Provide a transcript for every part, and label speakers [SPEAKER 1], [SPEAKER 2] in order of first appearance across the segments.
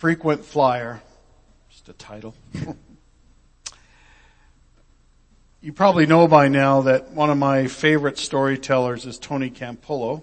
[SPEAKER 1] frequent flyer. Just a title. You probably know by now that one of my favorite storytellers is Tony Campolo.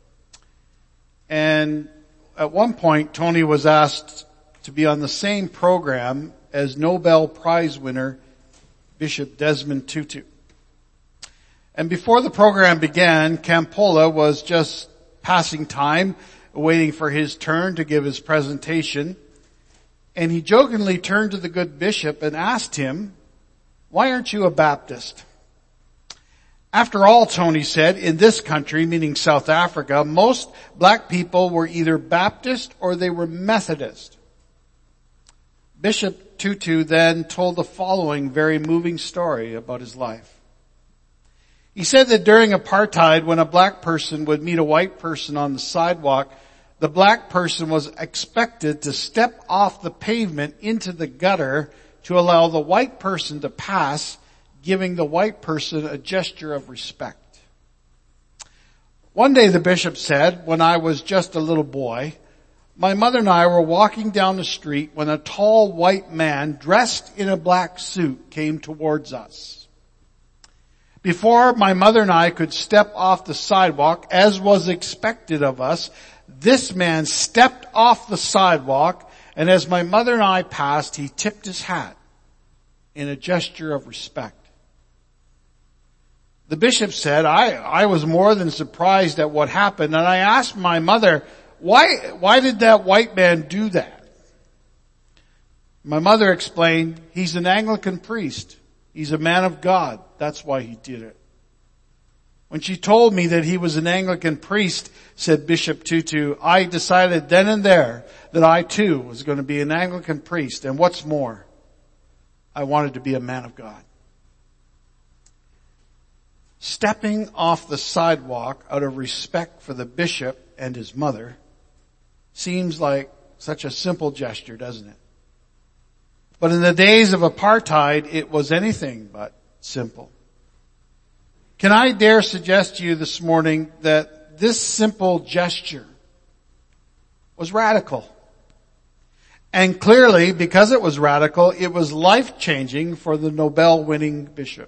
[SPEAKER 1] And at one point, Tony was asked to be on the same program as Nobel Prize winner Bishop Desmond Tutu. And before the program began, Campolo was just passing time, waiting for his turn to give his presentation. And he jokingly turned to the good bishop and asked him, "Why aren't you a Baptist?" After all, Tony said, in this country, meaning South Africa, most black people were either Baptist or they were Methodist. Bishop Tutu then told the following very moving story about his life. He said that during apartheid, when a black person would meet a white person on the sidewalk, the black person was expected to step off the pavement into the gutter to allow the white person to pass, giving the white person a gesture of respect. One day the bishop said, when I was just a little boy, my mother and I were walking down the street when a tall white man dressed in a black suit came towards us. Before my mother and I could step off the sidewalk, as was expected of us, this man stepped off the sidewalk, and as my mother and I passed, he tipped his hat in a gesture of respect. The bishop said, I was more than surprised at what happened, and I asked my mother, why did that white man do that? My mother explained, he's an Anglican priest. He's a man of God. That's why he did it. When she told me that he was an Anglican priest, said Bishop Tutu, I decided then and there that I too was going to be an Anglican priest. And what's more, I wanted to be a man of God. Stepping off the sidewalk out of respect for the bishop and his mother seems like such a simple gesture, doesn't it? But in the days of apartheid, it was anything but simple. Can I dare suggest to you this morning that this simple gesture was radical? And clearly, because it was radical, it was life-changing for the Nobel-winning bishop.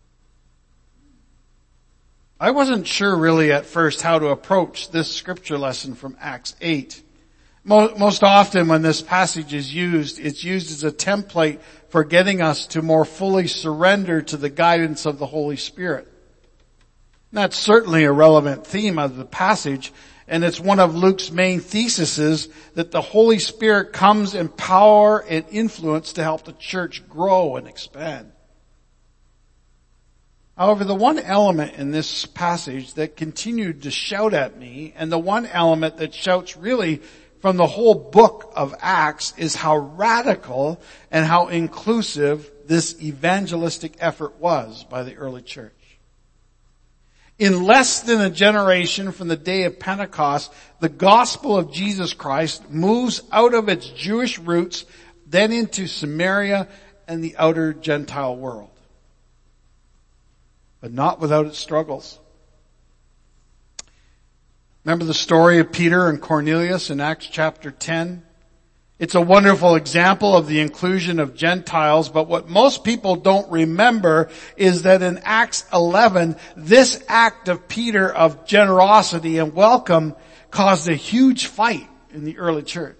[SPEAKER 1] I wasn't sure really at first how to approach this scripture lesson from Acts 8. Most often when this passage is used, it's used as a template for getting us to more fully surrender to the guidance of the Holy Spirit. And that's certainly a relevant theme of the passage, and it's one of Luke's main theses that the Holy Spirit comes in power and influence to help the church grow and expand. However, the one element in this passage that continued to shout at me, and the one element that shouts really from the whole book of Acts, is how radical and how inclusive this evangelistic effort was by the early church. In less than a generation from the day of Pentecost, the gospel of Jesus Christ moves out of its Jewish roots, then into Samaria and the outer Gentile world. But not without its struggles. Remember the story of Peter and Cornelius in Acts chapter 10? It's a wonderful example of the inclusion of Gentiles, but what most people don't remember is that in Acts 11, this act of Peter of generosity and welcome caused a huge fight in the early church.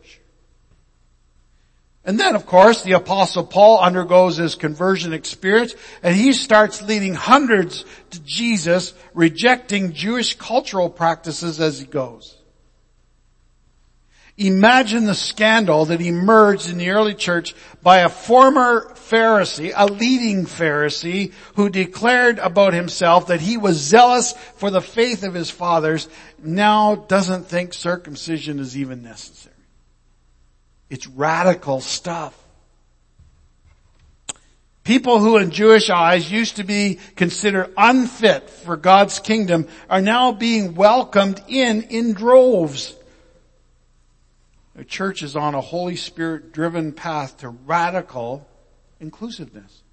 [SPEAKER 1] And then, of course, the Apostle Paul undergoes his conversion experience, and he starts leading hundreds to Jesus, rejecting Jewish cultural practices as he goes. Imagine the scandal that emerged in the early church by a former Pharisee, a leading Pharisee, who declared about himself that he was zealous for the faith of his fathers, now doesn't think circumcision is even necessary. It's radical stuff. People who in Jewish eyes used to be considered unfit for God's kingdom are now being welcomed in droves. The church is on a Holy Spirit driven path to radical inclusiveness.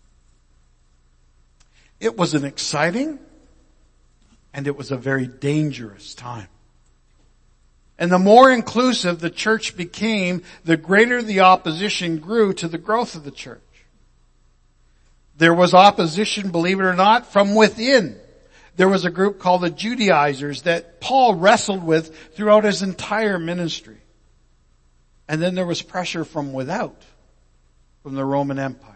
[SPEAKER 1] It was an exciting and it was a very dangerous time. And the more inclusive the church became, the greater the opposition grew to the growth of the church. There was opposition, believe it or not, from within. There was a group called the Judaizers that Paul wrestled with throughout his entire ministry. And then there was pressure from without, from the Roman Empire.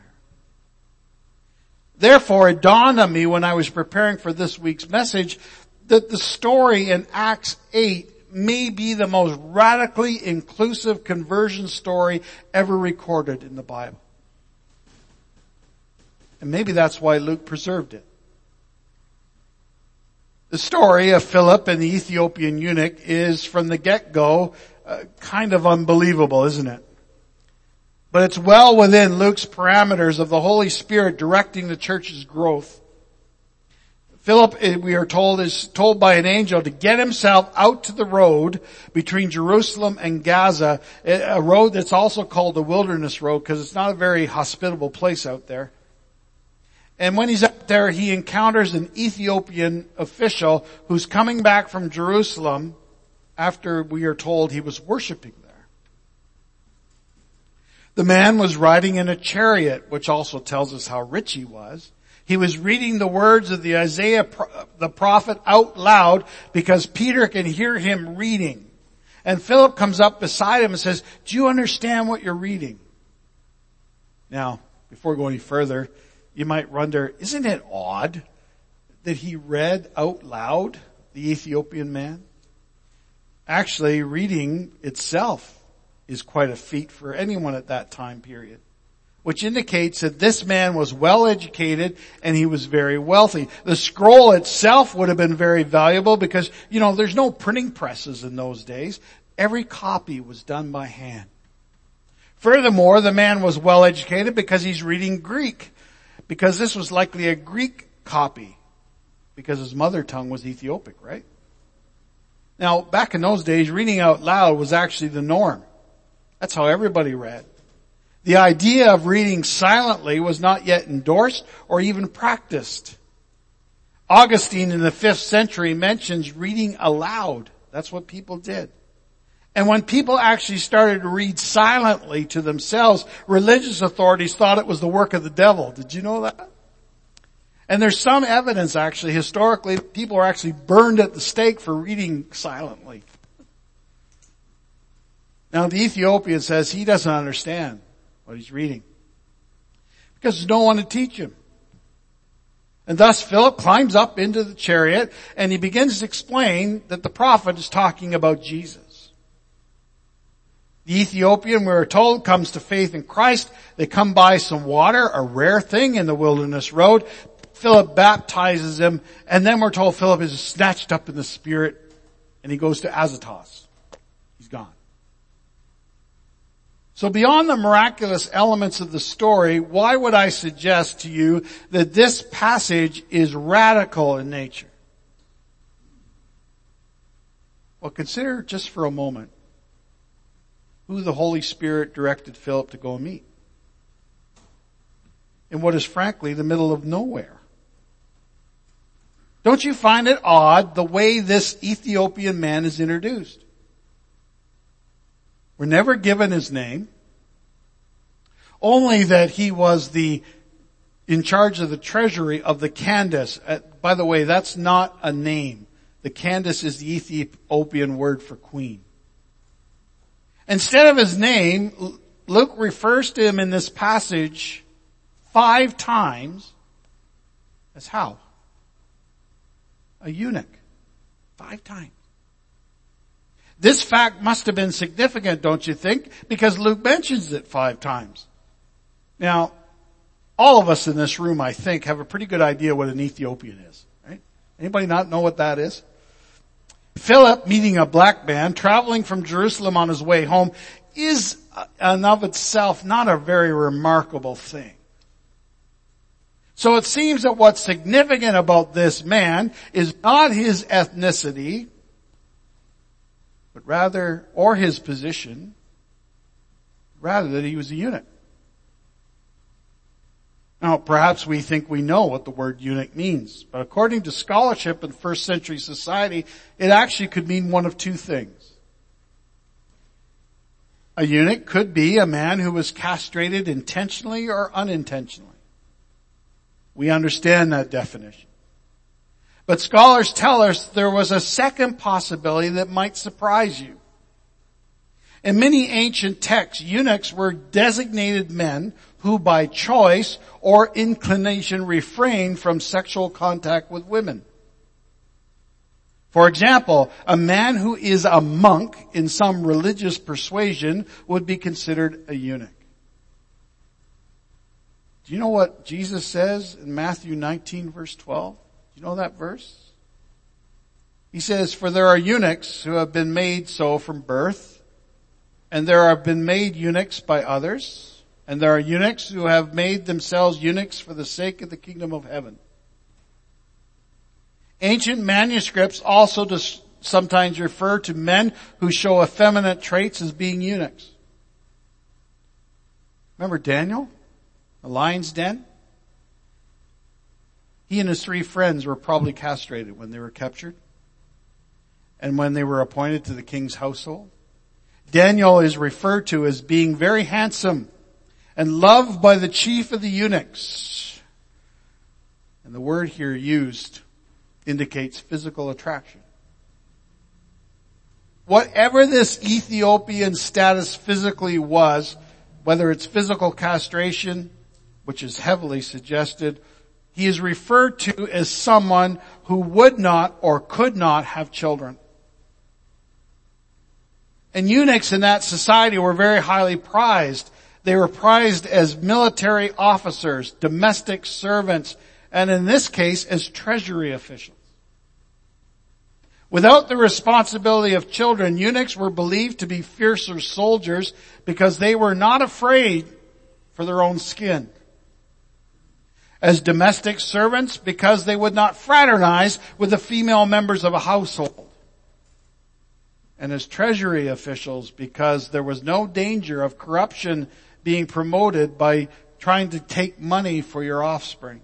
[SPEAKER 1] Therefore, it dawned on me when I was preparing for this week's message that the story in Acts 8 may be the most radically inclusive conversion story ever recorded in the Bible. And maybe that's why Luke preserved it. The story of Philip and the Ethiopian eunuch is from the get-go kind of unbelievable, isn't it? But it's well within Luke's parameters of the Holy Spirit directing the church's growth. Philip, we are told, is told by an angel to get himself out to the road between Jerusalem and Gaza, a road that's also called the Wilderness Road because it's not a very hospitable place out there. And when he's up there, he encounters an Ethiopian official who's coming back from Jerusalem after, we are told, he was worshiping there. The man was riding in a chariot, which also tells us how rich he was. He was reading the words of the Isaiah, the prophet, out loud because Peter can hear him reading. And Philip comes up beside him and says, "Do you understand what you're reading?" Now, before we go any further, you might wonder, isn't it odd that he read out loud, the Ethiopian man? Actually, reading itself is quite a feat for anyone at that time period, which indicates that this man was well educated and he was very wealthy. The scroll itself would have been very valuable because, there's no printing presses in those days. Every copy was done by hand. Furthermore, the man was well educated because he's reading Greek, because this was likely a Greek copy because his mother tongue was Ethiopic, right? Now, back in those days, reading out loud was actually the norm. That's how everybody read. The idea of reading silently was not yet endorsed or even practiced. Augustine in the 5th century mentions reading aloud. That's what people did. And when people actually started to read silently to themselves, religious authorities thought it was the work of the devil. Did you know that? And there's some evidence actually, historically, people are actually burned at the stake for reading silently. Now the Ethiopian says he doesn't understand what he's reading because there's no one to teach him. And thus Philip climbs up into the chariot and he begins to explain that the prophet is talking about Jesus. The Ethiopian, we're told, comes to faith in Christ. They come by some water, a rare thing in the Wilderness Road. Philip baptizes him, and then we're told Philip is snatched up in the Spirit, and he goes to Azotus. He's gone. So beyond the miraculous elements of the story, why would I suggest to you that this passage is radical in nature? Well, consider just for a moment who the Holy Spirit directed Philip to go and meet in what is frankly the middle of nowhere. Don't you find it odd the way this Ethiopian man is introduced? We're never given his name, only that he was in charge of the treasury of the Candace. By the way, that's not a name. The Candace is the Ethiopian word for queen. Instead of his name, Luke refers to him in this passage 5 times as how? A eunuch. 5 times. This fact must have been significant, don't you think? Because Luke mentions it 5 times. Now, all of us in this room, I think, have a pretty good idea what an Ethiopian is, right? Anybody not know what that is? Philip, meeting a black man, traveling from Jerusalem on his way home, is in of itself not a very remarkable thing. So it seems that what's significant about this man is not his ethnicity, but rather, or his position, rather that he was a eunuch. Now, perhaps we think we know what the word eunuch means, but according to scholarship in first century society, it actually could mean one of 2 things. A eunuch could be a man who was castrated intentionally or unintentionally. We understand that definition. But scholars tell us there was a second possibility that might surprise you. In many ancient texts, eunuchs were designated men who by choice or inclination refrained from sexual contact with women. For example, a man who is a monk in some religious persuasion would be considered a eunuch. Do you know what Jesus says in Matthew 19 verse 12? Do you know that verse? He says, "For there are eunuchs who have been made so from birth, and there have been made eunuchs by others, and there are eunuchs who have made themselves eunuchs for the sake of the kingdom of heaven." Ancient manuscripts also sometimes refer to men who show effeminate traits as being eunuchs. Remember Daniel? The lion's den? He and his 3 friends were probably castrated when they were captured and when they were appointed to the king's household. Daniel is referred to as being very handsome and loved by the chief of the eunuchs. And the word here used indicates physical attraction. Whatever this Ethiopian status physically was, whether it's physical castration, which is heavily suggested, he is referred to as someone who would not or could not have children. And eunuchs in that society were very highly prized. They were prized as military officers, domestic servants, and in this case as treasury officials. Without the responsibility of children, eunuchs were believed to be fiercer soldiers because they were not afraid for their own skin. As domestic servants, because they would not fraternize with the female members of a household. And as treasury officials, because there was no danger of corruption being promoted by trying to take money for your offspring.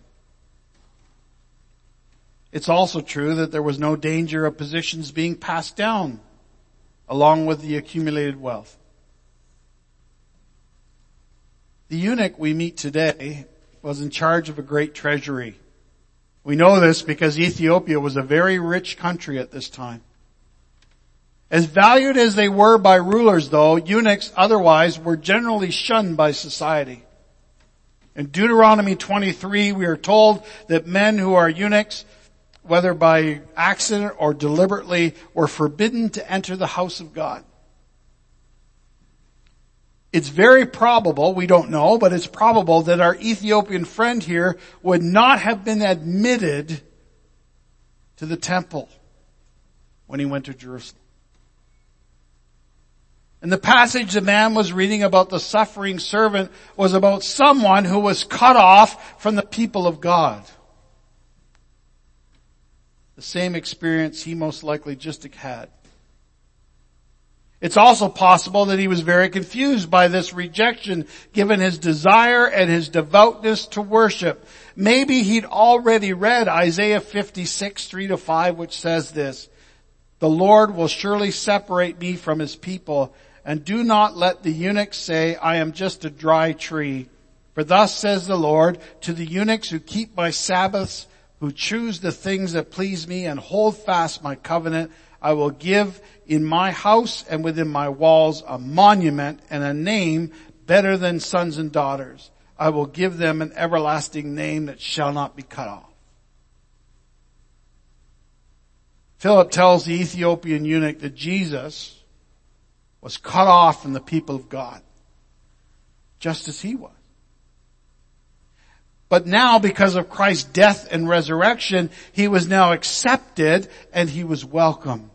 [SPEAKER 1] It's also true that there was no danger of positions being passed down along with the accumulated wealth. The eunuch we meet today was in charge of a great treasury. We know this because Ethiopia was a very rich country at this time. As valued as they were by rulers, though, eunuchs otherwise were generally shunned by society. In Deuteronomy 23, we are told that men who are eunuchs, whether by accident or deliberately, were forbidden to enter the house of God. It's very probable, we don't know, but it's probable that our Ethiopian friend here would not have been admitted to the temple when he went to Jerusalem. And the passage the man was reading about the suffering servant was about someone who was cut off from the people of God. The same experience he most likely just had. It's also possible that he was very confused by this rejection given his desire and his devoutness to worship. Maybe he'd already read Isaiah 56, 3-5, which says this, "The Lord will surely separate me from his people, and do not let the eunuchs say, I am just a dry tree. For thus says the Lord, to the eunuchs who keep my Sabbaths, who choose the things that please me and hold fast my covenant, I will give in my house and within my walls a monument and a name better than sons and daughters. I will give them an everlasting name that shall not be cut off." Philip tells the Ethiopian eunuch that Jesus was cut off from the people of God, just as he was. But now, because of Christ's death and resurrection, he was now accepted and he was welcome.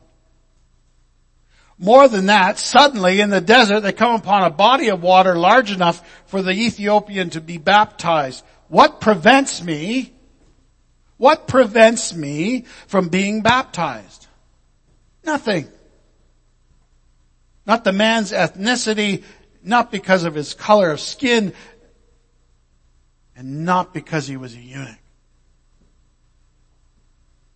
[SPEAKER 1] More than that, suddenly in the desert they come upon a body of water large enough for the Ethiopian to be baptized. What prevents me from being baptized? Nothing. Not the man's ethnicity, not because of his color of skin, and not because he was a eunuch.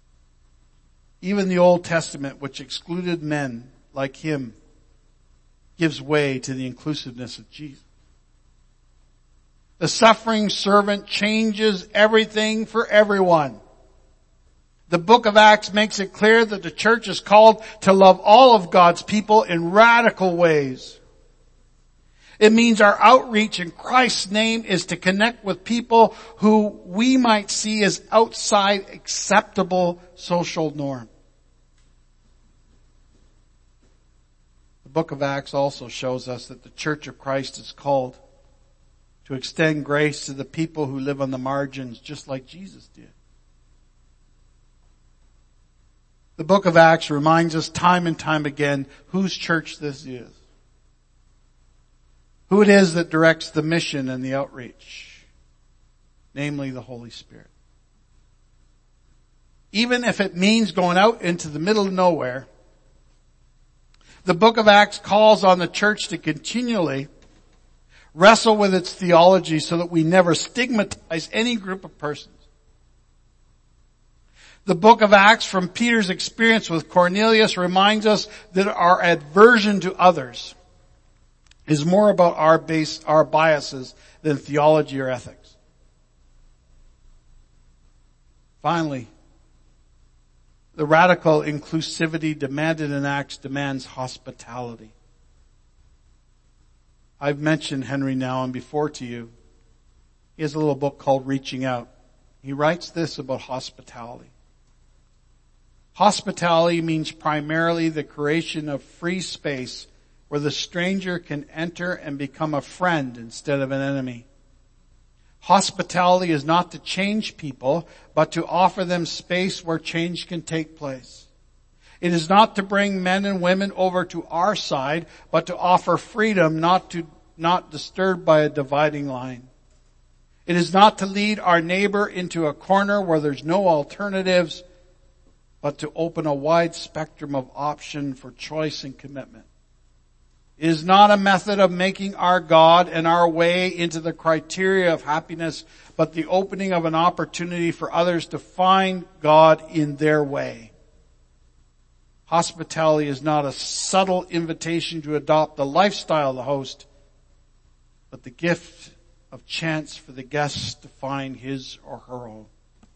[SPEAKER 1] Even the Old Testament, which excluded men like him, gives way to the inclusiveness of Jesus. The suffering servant changes everything for everyone. The book of Acts makes it clear that the church is called to love all of God's people in radical ways. It means our outreach in Christ's name is to connect with people who we might see as outside acceptable social norm. The book of Acts also shows us that the Church of Christ is called to extend grace to the people who live on the margins, just like Jesus did. The book of Acts reminds us time and time again whose church this is. Who it is that directs the mission and the outreach. Namely, the Holy Spirit. Even if it means going out into the middle of nowhere, the book of Acts calls on the church to continually wrestle with its theology so that we never stigmatize any group of persons. The book of Acts, from Peter's experience with Cornelius, reminds us that our aversion to others is more about our biases than theology or ethics. Finally, the radical inclusivity demanded in Acts demands hospitality. I've mentioned Henry Nouwen before to you. He has a little book called Reaching Out. He writes this about hospitality. Hospitality means primarily the creation of free space where the stranger can enter and become a friend instead of an enemy. Hospitality is not to change people, but to offer them space where change can take place. It is not to bring men and women over to our side, but to offer freedom, not disturbed by a dividing line. It is not to lead our neighbor into a corner where there's no alternatives, but to open a wide spectrum of option for choice and commitment. It is not a method of making our God and our way into the criteria of happiness, but the opening of an opportunity for others to find God in their way. Hospitality is not a subtle invitation to adopt the lifestyle of the host, but the gift of chance for the guest to find his or her own.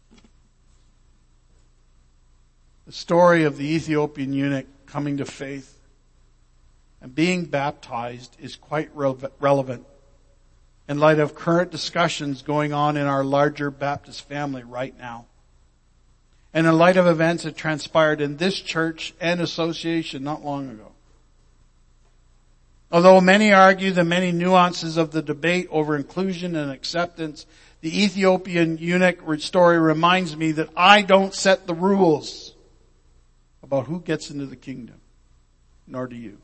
[SPEAKER 1] The story of the Ethiopian eunuch coming to faith and being baptized is quite relevant in light of current discussions going on in our larger Baptist family right now. And in light of events that transpired in this church and association not long ago. Although many argue the many nuances of the debate over inclusion and acceptance, the Ethiopian eunuch story reminds me that I don't set the rules about who gets into the kingdom, nor do you.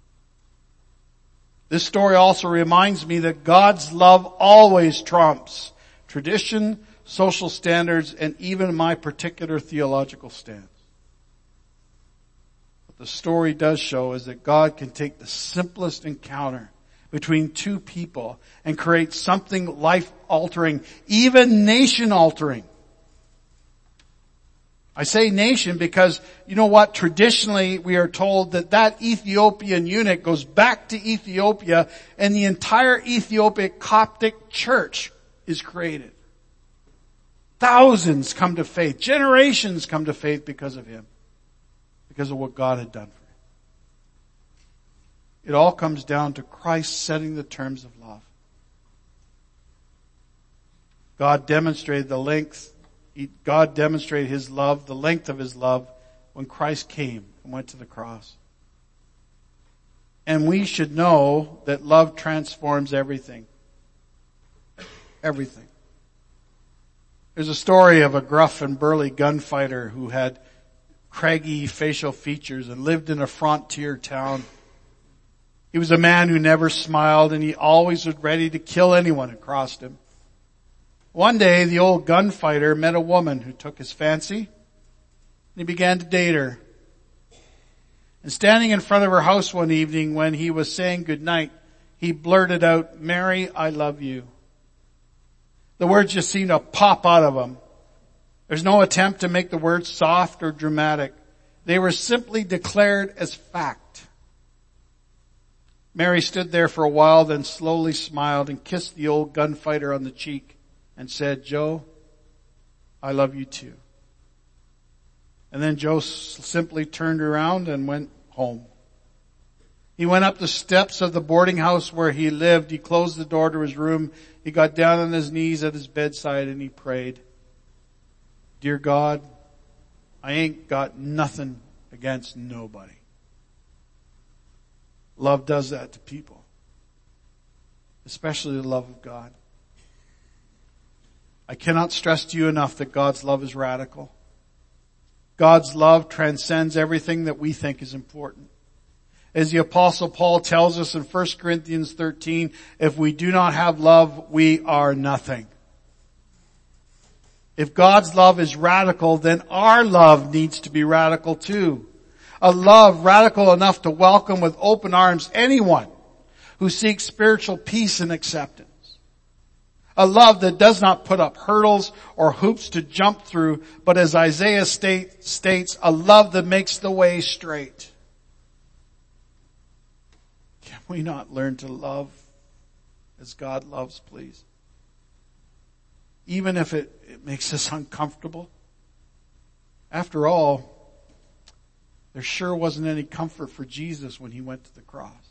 [SPEAKER 1] This story also reminds me that God's love always trumps tradition, social standards, and even my particular theological stance. What the story does show is that God can take the simplest encounter between two people and create something life-altering, even nation-altering. I say nation because, you know what, traditionally we are told that Ethiopian eunuch goes back to Ethiopia and the entire Ethiopic Coptic church is created. Thousands come to faith. Generations come to faith because of him. Because of what God had done for him. It all comes down to Christ setting the terms of love. God demonstrated his love, the length of his love, when Christ came and went to the cross. And we should know that love transforms everything. Everything. There's a story of a gruff and burly gunfighter who had craggy facial features and lived in a frontier town. He was a man who never smiled, and he always was ready to kill anyone who crossed him. One day, the old gunfighter met a woman who took his fancy, and he began to date her. And standing in front of her house one evening when he was saying goodnight, he blurted out, "Mary, I love you." The words just seemed to pop out of him. There's no attempt to make the words soft or dramatic. They were simply declared as fact. Mary stood there for a while, then slowly smiled and kissed the old gunfighter on the cheek and said, "Joe, I love you too." And then Joe simply turned around and went home. He went up the steps of the boarding house where he lived. He closed the door to his room. He got down on his knees at his bedside and he prayed, "Dear God, I ain't got nothing against nobody." Love does that to people, especially the love of God. I cannot stress to you enough that God's love is radical. God's love transcends everything that we think is important. As the Apostle Paul tells us in 1 Corinthians 13, if we do not have love, we are nothing. If God's love is radical, then our love needs to be radical too. A love radical enough to welcome with open arms anyone who seeks spiritual peace and acceptance. A love that does not put up hurdles or hoops to jump through, but as Isaiah states, a love that makes the way straight. Can we not learn to love as God loves, please? Even if it makes us uncomfortable. After all, there sure wasn't any comfort for Jesus when he went to the cross.